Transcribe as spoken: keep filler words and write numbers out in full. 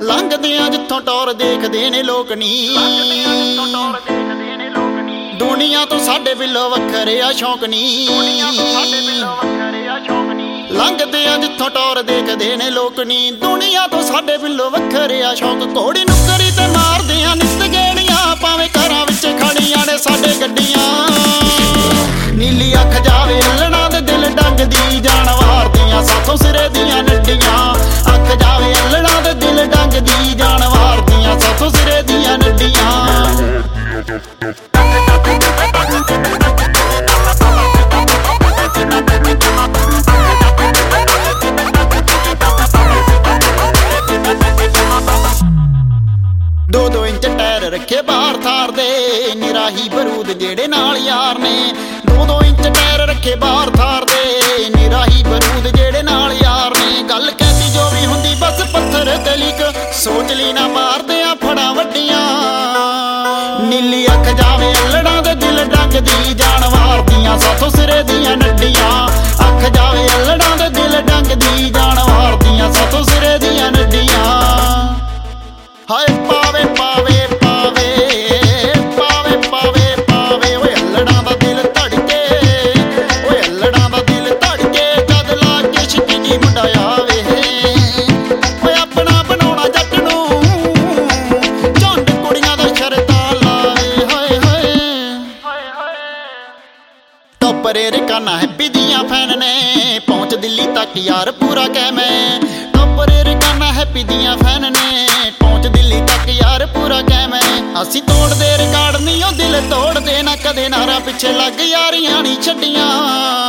ਲੰਘਦਿਆਂ ਜਿੱਥੋਂ ਟੌਰ ਦੇਖਦੇ ਨੇ ਲੋਕ ਨੀ, ਦੁਨੀਆ ਤੋਂ ਸਾਡੇ ਬਿੱਲੋ ਵੱਖਰੇ ਆ ਸ਼ੌਕ ਨੀ। ਲੰਘਦਿਆਂ ਜਿੱਥੋਂ ਟੌਰ ਦੇਖਦੇ ਨੇ ਲੋਕ ਨੀ, ਦੁਨੀਆ ਤੋਂ ਸਾਡੇ ਬਿੱਲੋ ਵੱਖਰੇ ਆ ਸ਼ੌਕ। ਘੋੜੀ ਨੁੱਕਰੀ ਤੇ ਮਾਰਦੇ ਆ ਨਿੱਤ ਗੇੜੀਆਂ, ਭਾਵੇਂ ਘਰਾਂ ਵਿੱਚ ਖੜੀਆਂ ਨੇ ਸਾਡੇ ਗੱਡੀਆਂ। ਨੀਲੀ ਅੱਖ ਜਾਵੇ ਅਲੜਾਂ ਦੇ ਦਿਲ ਡੰਗਦੀ, ਜਾਣ ਵਾਰਦੀਆਂ ਸਾਥੋਂ ਸਿਰੇ ਦੀਆਂ ਨੱਡੀਆਂ। ਅੱਖ ਜਾਵੇ ਅਲੜਾਂ ਦੇ ਦਿਲ ਡੰਗਦੀ, ਜਾਣ ਵਾਰਦੀਆਂ ਸਾਥੋਂ ਸਿਰੇ ਦੀਆਂ ਨੱਡੀਆਂ। ਦੋ ਦੋ ਇੰਚ ਟਾਇਰ ਰੱਖੇ ਬਾਹਰ ਥਾਰ ਦੇ, ਨਿਰਾਹੀ ਬਰੂਦ ਜਿਹੜੇ ਨਾਲ ਯਾਰ ਨੇ। ਦੋ ਦੋ ਇੰਚ ਟਾਇਰ ਰੱਖੇ ਬਾਹਰ ਥਾਰ ਦੇ, ਨਿਰਾਹੀ ਬਰੂਦ ਜਿਹੜੇ ਨਾਲ ਯਾਰ ਨੇ। ਗੱਲ ਕਹਿੰਦੀ ਜੋ ਵੀ ਹੁੰਦੀ ਬਸ ਪੱਥਰ ਤੇ ਲਿਖ, ਸੋਚ ਲਈ ਨਾ ਮਾਰਦੇ ਆ ਫੜਾਂ ਵੱਡੀਆਂ। ਨੀਲੀ ਅੱਖ ਜਾਵੇ ਅਲੜਾਂ ਦੇ ਦਿਲ ਡੰਗਦੀ, ਜਾਣ ਵਾਰਦੀਆਂ ਸਾਥੋਂ ਸਿਰੇ ਦੀਆਂ ਨੱਡੀਆਂ। ਅੱਖ ਜਾਵੇ ਅਲੜਾਂ ਦੇ ਦਿਲ ਡੰਗਦੀ, ਜਾਣ ਵਾਰਦੀਆਂ ਸਾਥੋਂ ਸਿਰੇ ਦੀਆਂ ਨੱਡੀਆਂ। ਹਾਏ ਪਾਵੇ ਪਾਵੇ ਪਾਵੇ ਪਾਵੇ ਪਾਵੇ ਪਾਵੇ, ਓਏ ਅਲੜਾਂ ਦਾ ਦਿਲ ਧੜਕੇ, ਓਏ ਅਲੜਾਂ ਦਾ ਦਿਲ ਧੜਕੇ। ਜਦ ਲਾ ਕੇ ਸ਼ਕੀਨੀ ਮੁੰਡਾ ਆਵੇ, ਓਏ ਆਪਣਾ ਬਣਾਉਣਾ ਜੱਟ ਨੂੰ, ਝੁੰਡ ਕੁੜੀਆਂ ਦਾ ਸ਼ਰਤਾ ਲਾਵੇ। ਹਾਏ ਹਾਏ ਟੋਪਰੇ ਰਕਾਨਾ ਹੈਪੀ ਦੀਆਂ ਫੈਨ ਨੇ, ਪਹੁੰਚ ਦਿੱਲੀ ਤੱਕ ਯਾਰ ਪੂਰਾ ਕਹਿ ਮੈਂ। ਟੋਪਰੇ ਰਕਾਨਾ ਹੈਪੀ ਦੀਆਂ ਫੈਨ ਨੇ, ਪਹੁੰਚ ਦਿੱਲੀ ਤੱਕ ਯਾਰ ਪੂਰਾ ਕਹਿ ਮੈਂ। ਅਸੀਂ ਤੋੜਦੇ ਰਿਕਾਰਡ ਨਹੀਂ ਉਹ ਦਿਲ ਤੋੜਦੇ ਨਾ, ਕਦੇ ਨਾਰਾ ਪਿੱਛੇ ਲੱਗ ਯਾਰੀਆਂ ਨਹੀਂ ਛੱਡੀਆਂ।